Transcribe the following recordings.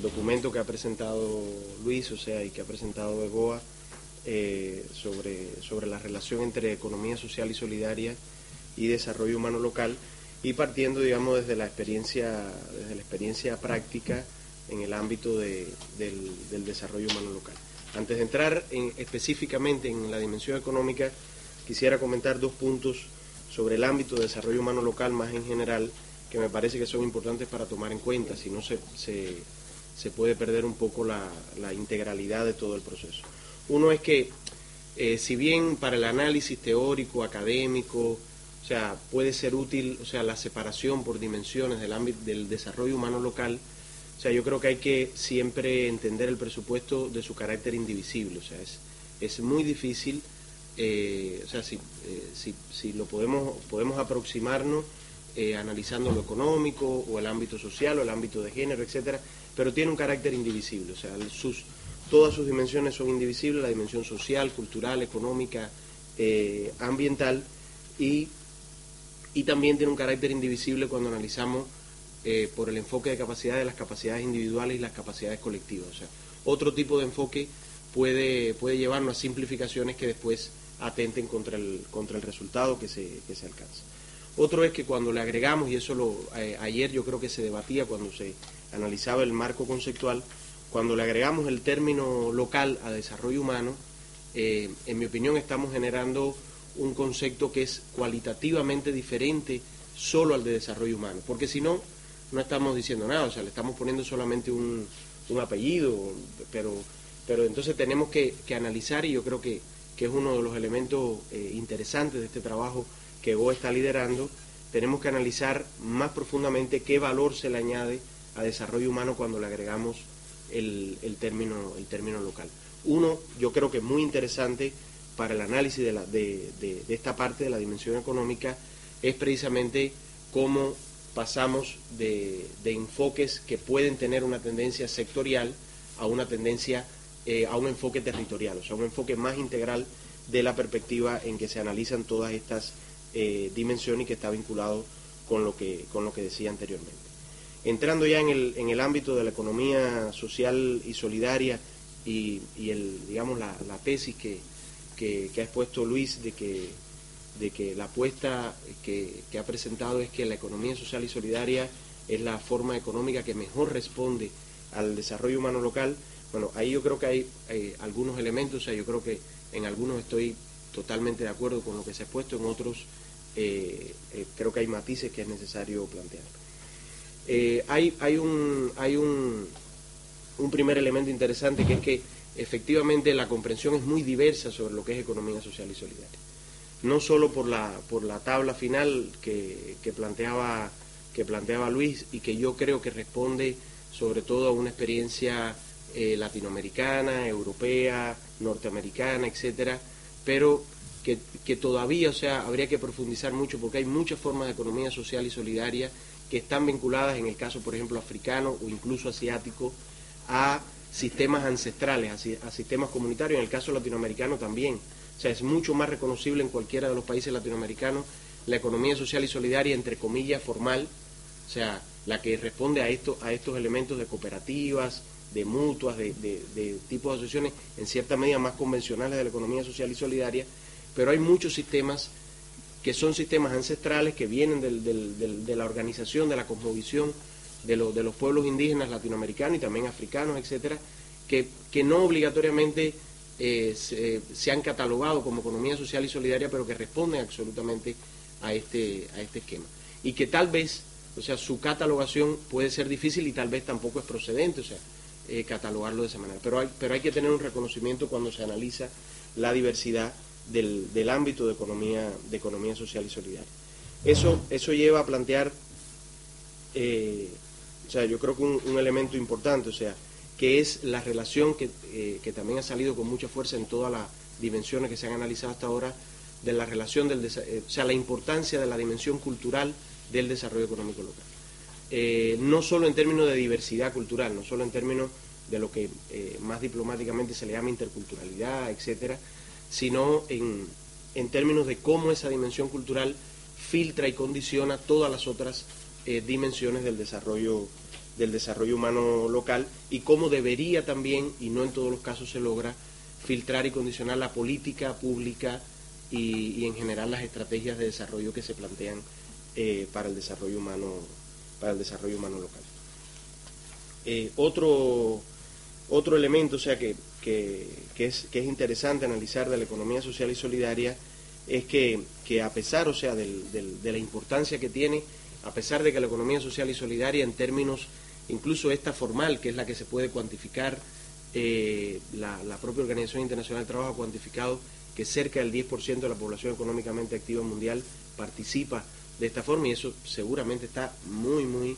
documento que ha presentado Luis, o sea, y que ha presentado EGOA, sobre la relación entre economía social y solidaria y desarrollo humano local, y partiendo, digamos, desde la experiencia práctica en el ámbito del desarrollo humano local. Antes de entrar específicamente en la dimensión económica, quisiera comentar 2 puntos sobre el ámbito de desarrollo humano local más en general, que me parece que son importantes para tomar en cuenta, si no se puede perder un poco la integralidad de todo el proceso. Uno es que, si bien para el análisis teórico, académico, o sea, puede ser útil, o sea, la separación por dimensiones del ámbito del desarrollo humano local, o sea, yo creo que hay que siempre entender el presupuesto de su carácter indivisible, o sea, es muy difícil, o sea, si lo podemos aproximarnos analizando lo económico, o el ámbito social, o el ámbito de género, etcétera, pero tiene un carácter indivisible, o sea, todas sus dimensiones son indivisibles, la dimensión social, cultural, económica, ambiental, y también tiene un carácter indivisible cuando analizamos por el enfoque de capacidades, las capacidades individuales y las capacidades colectivas. O sea, otro tipo de enfoque puede llevarnos a simplificaciones que después atenten contra el resultado que se alcanza. Otro es que cuando le agregamos, y eso ayer yo creo que se debatía cuando se analizaba el marco conceptual, cuando le agregamos el término local a desarrollo humano, en mi opinión estamos generando un concepto que es cualitativamente diferente solo al de desarrollo humano, porque si no, no estamos diciendo nada, o sea, le estamos poniendo solamente un apellido, pero entonces tenemos que analizar, y yo creo que es uno de los elementos interesantes de este trabajo que EGOA está liderando, tenemos que analizar más profundamente qué valor se le añade a desarrollo humano cuando le agregamos el término local. Uno, yo creo que es muy interesante para el análisis de esta parte de la dimensión económica, es precisamente cómo pasamos de enfoques que pueden tener una tendencia sectorial a una tendencia, a un enfoque territorial, o sea, un enfoque más integral de la perspectiva en que se analizan todas estas dimensiones, y que está vinculado con lo que decía anteriormente. Entrando ya en el ámbito de la economía social y solidaria, y digamos la tesis que ha expuesto Luis, de que la apuesta que ha presentado es que la economía social y solidaria es la forma económica que mejor responde al desarrollo humano local. Bueno, ahí yo creo que hay algunos elementos, o sea, yo creo que en algunos estoy totalmente de acuerdo con lo que se ha expuesto, en otros creo que hay matices que es necesario plantear. Hay un primer elemento interesante, que es que efectivamente la comprensión es muy diversa sobre lo que es economía social y solidaria. No solo por la tabla final que planteaba Luis, y que yo creo que responde sobre todo a una experiencia latinoamericana, europea, norteamericana, etcétera, pero que todavía, o sea, habría que profundizar mucho, porque hay muchas formas de economía social y solidaria que están vinculadas, en el caso, por ejemplo, africano o incluso asiático, a sistemas ancestrales, a sistemas comunitarios, en el caso latinoamericano también. O sea, es mucho más reconocible en cualquiera de los países latinoamericanos la economía social y solidaria, entre comillas, formal, o sea, la que responde a estos elementos de cooperativas, de mutuas, de tipos de asociaciones, en cierta medida más convencionales de la economía social y solidaria, pero hay muchos sistemas que son sistemas ancestrales, que vienen de la organización, de la cosmovisión de los pueblos indígenas latinoamericanos y también africanos, etcétera, que no obligatoriamente se han catalogado como economía social y solidaria, pero que responden absolutamente a este esquema. Y que tal vez, o sea, su catalogación puede ser difícil y tal vez tampoco es procedente, o sea, catalogarlo de esa manera. Pero hay que tener un reconocimiento cuando se analiza la diversidad del ámbito de economía social y solidaria. Eso lleva a plantear, o sea, yo creo que un elemento importante, o sea, que es la relación que también ha salido con mucha fuerza en todas las dimensiones que se han analizado hasta ahora, de la relación o sea, la importancia de la dimensión cultural del desarrollo económico local. No solo en términos de diversidad cultural, no solo en términos de lo que más diplomáticamente se le llama interculturalidad, etcétera, sino en términos de cómo esa dimensión cultural filtra y condiciona todas las otras dimensiones del desarrollo del desarrollo humano local y cómo debería también, y no en todos los casos se logra, filtrar y condicionar la política pública y en general las estrategias de desarrollo que se plantean para el desarrollo humano local. Otro elemento, o sea, que es interesante analizar de la economía social y solidaria es que a pesar, o sea, de la importancia que tiene, a pesar de que la economía social y solidaria en términos, incluso esta formal, que es la que se puede cuantificar, la propia Organización Internacional del Trabajo ha cuantificado que cerca del 10% de la población económicamente activa mundial participa de esta forma, y eso seguramente está muy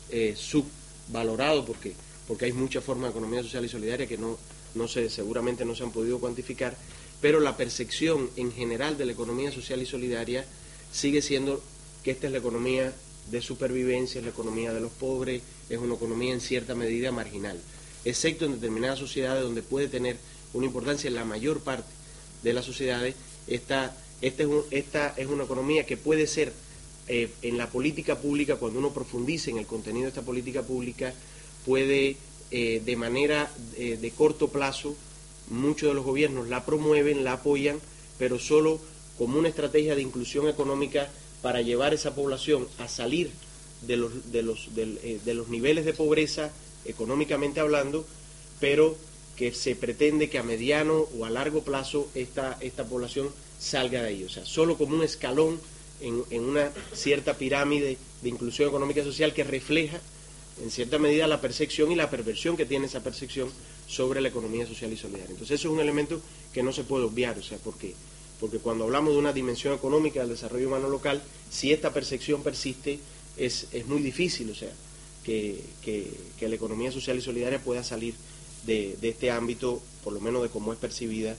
subvalorado porque hay muchas formas de economía social y solidaria que seguramente no se han podido cuantificar, pero la percepción en general de la economía social y solidaria sigue siendo que esta es la economía de supervivencia, es la economía de los pobres, es una economía en cierta medida marginal, excepto en determinadas sociedades donde puede tener una importancia. En la mayor parte de las sociedades, esta es una economía que puede ser, en la política pública, cuando uno profundice en el contenido de esta política pública, puede, de manera de corto plazo, muchos de los gobiernos la promueven, la apoyan, pero solo como una estrategia de inclusión económica para llevar a esa población a salir de los niveles de pobreza, económicamente hablando, pero que se pretende que a mediano o a largo plazo esta población salga de ahí. O sea, solo como un escalón en una cierta pirámide de inclusión económica y social que refleja en cierta medida la percepción y la perversión que tiene esa percepción sobre la economía social y solidaria. Entonces eso es un elemento que no se puede obviar, o sea, porque cuando hablamos de una dimensión económica del desarrollo humano local, si esta percepción persiste, es muy difícil, o sea, que la economía social y solidaria pueda salir de este ámbito, por lo menos de cómo es percibida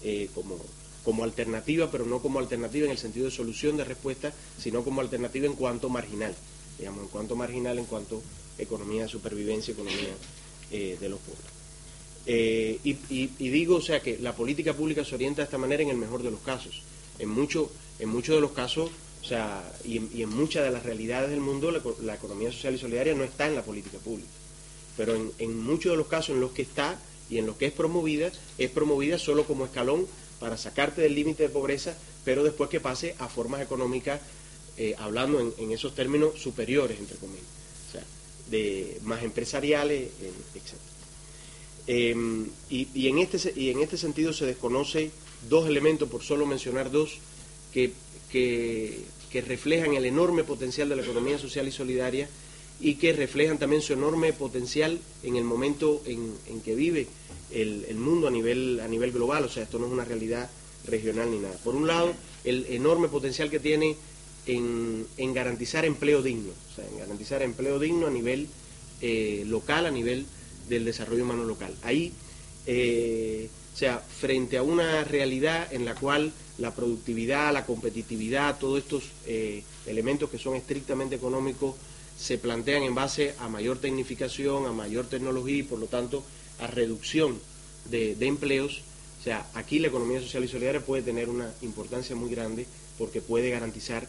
como alternativa, pero no como alternativa en el sentido de solución de respuesta, sino como alternativa en cuanto marginal, en cuanto economía de supervivencia, economía de los pobres. Y digo, o sea, que la política pública se orienta de esta manera en el mejor de los casos. En muchos de los casos, o sea, y en muchas de las realidades del mundo, la economía social y solidaria no está en la política pública. Pero en muchos de los casos en los que está y en los que es promovida solo como escalón para sacarte del límite de pobreza, pero después que pase a formas económicas, hablando en esos términos superiores, entre comillas, o sea, de más empresariales, etc. Y en este sentido se desconoce dos elementos, por solo mencionar dos, que reflejan el enorme potencial de la economía social y solidaria y que reflejan también su enorme potencial en el momento en que vive el mundo a nivel global. O sea, esto no es una realidad regional ni nada. Por un lado, el enorme potencial que tiene en garantizar empleo digno, o sea, en garantizar empleo digno a nivel local, a nivel del desarrollo humano local. Ahí, o sea, frente a una realidad en la cual la productividad, la competitividad, todos estos elementos que son estrictamente económicos se plantean en base a mayor tecnificación, a mayor tecnología y por lo tanto a reducción de empleos. O sea, aquí la economía social y solidaria puede tener una importancia muy grande porque puede garantizar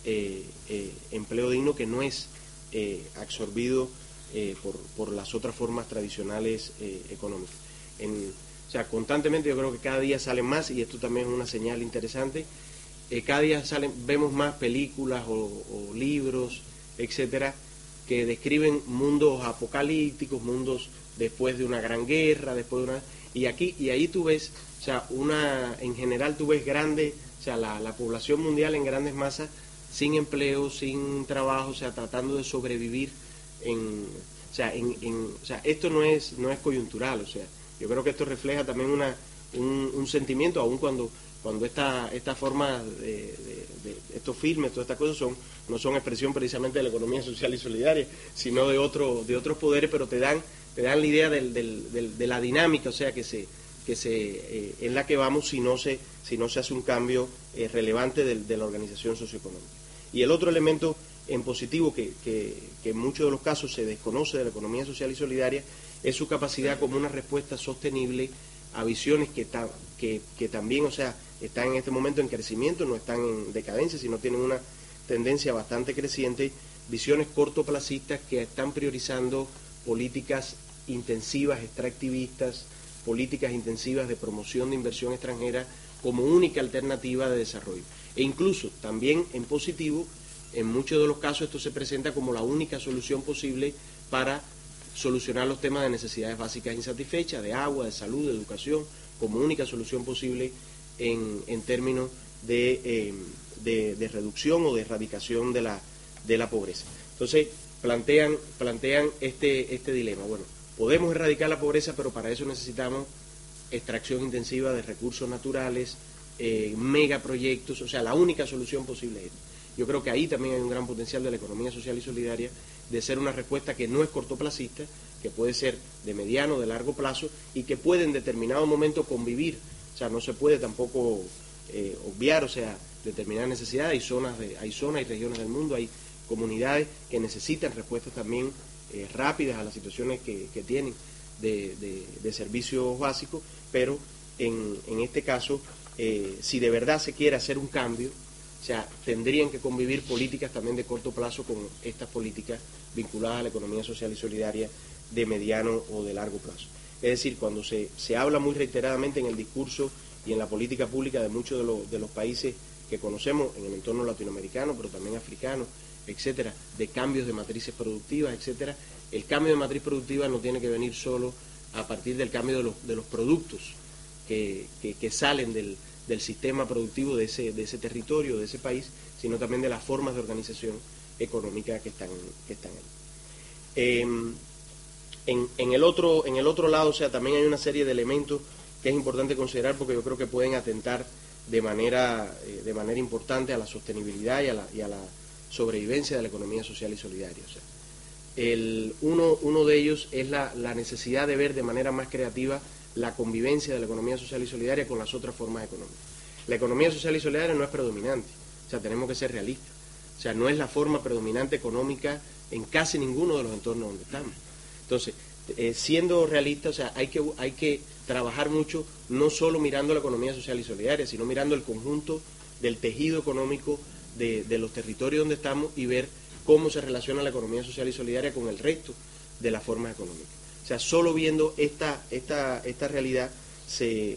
empleo digno que no es absorbido por las otras formas tradicionales económicas. O sea, constantemente yo creo que cada día salen más, y esto también es una señal interesante, cada día vemos más películas o libros, etcétera, que describen mundos apocalípticos, mundos después de una gran guerra, y ahí tú ves, o sea, en general tú ves o sea, la población mundial en grandes masas sin empleo, sin trabajo, o sea, tratando de sobrevivir o sea, esto no es coyuntural, o sea, yo creo que esto refleja también un sentimiento, aun cuando esta forma de estos filmes, todas estas cosas no son expresión precisamente de la economía social y solidaria, sino de otros poderes, pero te dan la idea de la dinámica, o sea, en la que vamos si no se hace un cambio relevante de la organización socioeconómica. Y el otro elemento en positivo que en muchos de los casos se desconoce de la economía social y solidaria es su capacidad como una respuesta sostenible a visiones que también, o sea, están en este momento en crecimiento, no están en decadencia, sino tienen una tendencia bastante creciente, visiones cortoplacistas que están priorizando políticas intensivas, extractivistas, políticas intensivas de promoción de inversión extranjera como única alternativa de desarrollo. E incluso también en positivo, en muchos de los casos esto se presenta como la única solución posible para solucionar los temas de necesidades básicas insatisfechas, de agua, de salud, de educación, como única solución posible en términos de reducción o de erradicación de la pobreza. Entonces, plantean este dilema. Bueno, podemos erradicar la pobreza, pero para eso necesitamos extracción intensiva de recursos naturales, megaproyectos, o sea, la única solución posible es esta. Yo creo que ahí también hay un gran potencial de la economía social y solidaria de ser una respuesta que no es cortoplacista, que puede ser de mediano, de largo plazo y que puede en determinado momento convivir. O sea, no se puede tampoco obviar, o sea, determinadas necesidades. Hay zonas y regiones del mundo, hay comunidades que necesitan respuestas también rápidas a las situaciones que tienen de servicios básicos, pero en este caso, si de verdad se quiere hacer un cambio, o sea, tendrían que convivir políticas también de corto plazo con estas políticas vinculadas a la economía social y solidaria de mediano o de largo plazo. Es decir, cuando se habla muy reiteradamente en el discurso y en la política pública de muchos de los países que conocemos en el entorno latinoamericano, pero también africano, etcétera, de cambios de matrices productivas, etcétera, el cambio de matriz productiva no tiene que venir solo a partir del cambio de los productos que salen del sistema productivo de ese territorio, de ese país, sino también de las formas de organización económica que están ahí. En el otro lado, o sea, también hay una serie de elementos que es importante considerar porque yo creo que pueden atentar de manera importante a la sostenibilidad y a la sobrevivencia de la economía social y solidaria. O sea, uno de ellos es la necesidad de ver de manera más creativa la convivencia de la economía social y solidaria con las otras formas económicas. La economía social y solidaria no es predominante, o sea, tenemos que ser realistas. O sea, no es la forma predominante económica en casi ninguno de los entornos donde estamos. Entonces, siendo realistas, o sea, hay que trabajar mucho, no solo mirando la economía social y solidaria, sino mirando el conjunto del tejido económico de los territorios donde estamos y ver cómo se relaciona la economía social y solidaria con el resto de las formas económicas. O sea, solo viendo esta realidad se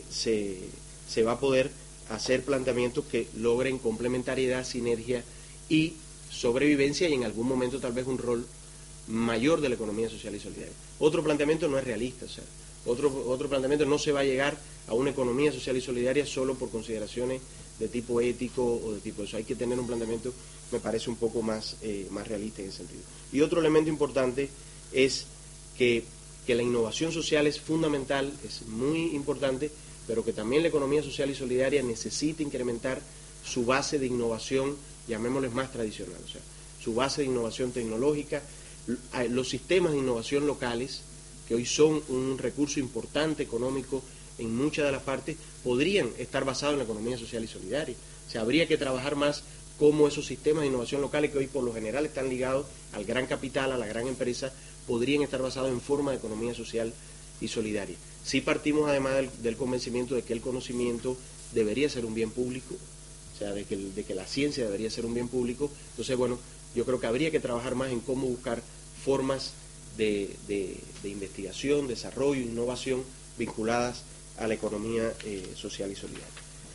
va a poder hacer planteamientos que logren complementariedad, sinergia y sobrevivencia y en algún momento tal vez un rol mayor de la economía social y solidaria. Otro planteamiento no es realista, o sea, otro planteamiento no se va a llegar a una economía social y solidaria solo por consideraciones de tipo ético o de tipo eso. Hay que tener un planteamiento, me parece, un poco más realista en ese sentido. Y otro elemento importante es que la innovación social es fundamental, es muy importante, pero que también la economía social y solidaria necesita incrementar su base de innovación, llamémosles más tradicional, o sea, su base de innovación tecnológica, los sistemas de innovación locales, que hoy son un recurso importante económico en muchas de las partes, podrían estar basados en la economía social y solidaria. O sea, habría que trabajar más cómo esos sistemas de innovación locales, que hoy por lo general están ligados al gran capital, a la gran empresa, podrían estar basados en forma de economía social y solidaria. Si partimos además del convencimiento de que el conocimiento debería ser un bien público, o sea, de que la ciencia debería ser un bien público, entonces, bueno, yo creo que habría que trabajar más en cómo buscar formas de investigación, desarrollo, innovación vinculadas a la economía social y solidaria.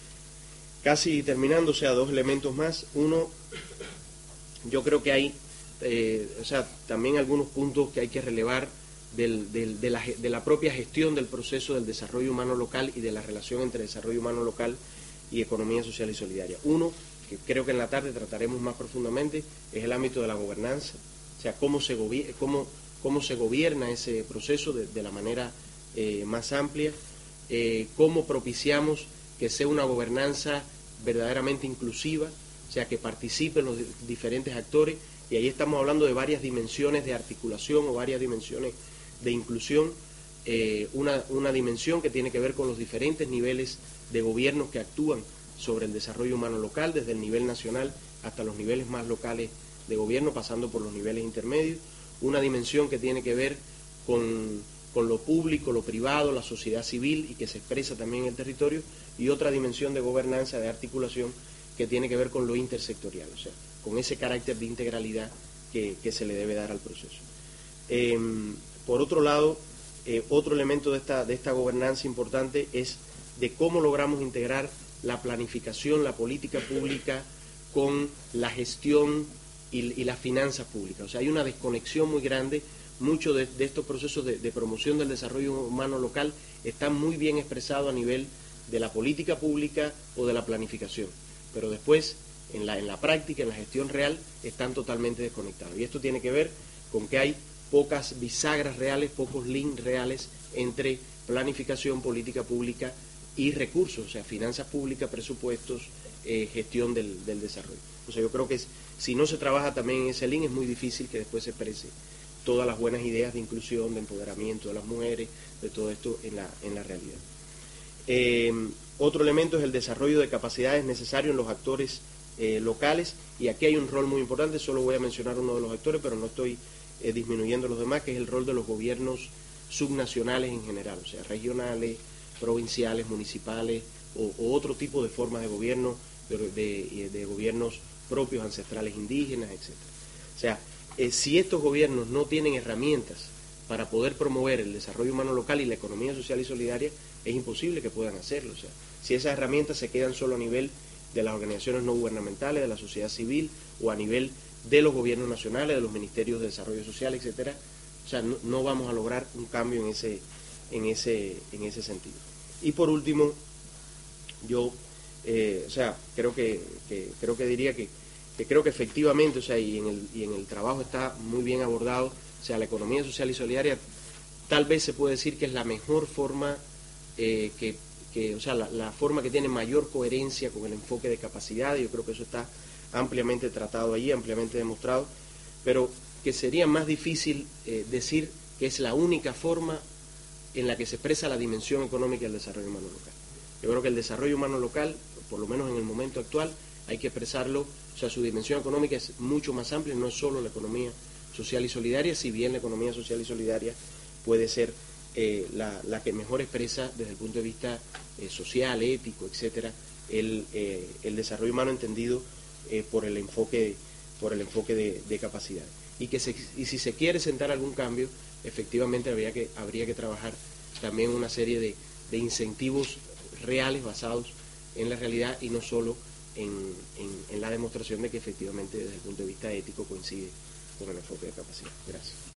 Casi terminando, o sea, dos elementos más. Uno, yo creo que hay o sea, también algunos puntos que hay que relevar de la propia gestión del proceso del desarrollo humano local y de la relación entre desarrollo humano local y economía social y solidaria. Uno, que creo que en la tarde trataremos más profundamente, es el ámbito de la gobernanza, o sea, cómo se gobierna ese proceso de la manera más amplia, cómo propiciamos que sea una gobernanza verdaderamente inclusiva, o sea, que participen los diferentes actores. Y ahí estamos hablando de varias dimensiones de articulación o varias dimensiones de inclusión. Una dimensión que tiene que ver con los diferentes niveles de gobierno que actúan sobre el desarrollo humano local, desde el nivel nacional hasta los niveles más locales de gobierno, pasando por los niveles intermedios. Una dimensión que tiene que ver con lo público, lo privado, la sociedad civil y que se expresa también en el territorio. Y otra dimensión de gobernanza, de articulación, que tiene que ver con lo intersectorial, o sea, con ese carácter de integralidad que se le debe dar al proceso. Por otro lado, otro elemento de esta gobernanza importante es de cómo logramos integrar la planificación, la política pública con la gestión y las finanzas públicas. O sea, hay una desconexión muy grande. Muchos de estos procesos de promoción del desarrollo humano local están muy bien expresados a nivel de la política pública o de la planificación, pero después en la práctica, en la gestión real, están totalmente desconectados. Y esto tiene que ver con que hay pocas bisagras reales, pocos links reales entre planificación, política pública y recursos, o sea, finanzas públicas, presupuestos, gestión del desarrollo. O sea, yo creo que si no se trabaja también en ese link, es muy difícil que después se exprese todas las buenas ideas de inclusión, de empoderamiento de las mujeres, de todo esto en la realidad. Otro elemento es el desarrollo de capacidades necesarios en los actores locales, y aquí hay un rol muy importante. Solo voy a mencionar uno de los actores, pero no estoy disminuyendo los demás, que es el rol de los gobiernos subnacionales en general, o sea, regionales, provinciales, municipales o otro tipo de formas de gobierno, de gobiernos propios, ancestrales indígenas, etc. O sea, si estos gobiernos no tienen herramientas para poder promover el desarrollo humano local y la economía social y solidaria, es imposible que puedan hacerlo. O sea, si esas herramientas se quedan solo a nivel de las organizaciones no gubernamentales, de la sociedad civil o a nivel de los gobiernos nacionales, de los ministerios de desarrollo social, etcétera, o sea, no vamos a lograr un cambio en ese sentido. Y por último, yo, o sea, creo que diría que creo que efectivamente, o sea, y en el trabajo está muy bien abordado, o sea, la economía social y solidaria tal vez se puede decir que es la mejor forma, o sea, la forma que tiene mayor coherencia con el enfoque de capacidad. Yo creo que eso está ampliamente tratado allí, ampliamente demostrado, pero que sería más difícil decir que es la única forma en la que se expresa la dimensión económica del desarrollo humano local. Yo creo que el desarrollo humano local, por lo menos en el momento actual, hay que expresarlo, o sea, su dimensión económica es mucho más amplia, no es solo la economía social y solidaria, si bien la economía social y solidaria puede ser la que mejor expresa desde el punto de vista social, ético, etcétera, el desarrollo humano entendido por el enfoque de capacidad. Y si se quiere sentar algún cambio, efectivamente habría que trabajar también una serie de incentivos reales basados en la realidad y no solo en la demostración de que efectivamente desde el punto de vista ético coincide con el enfoque de capacidad. Gracias.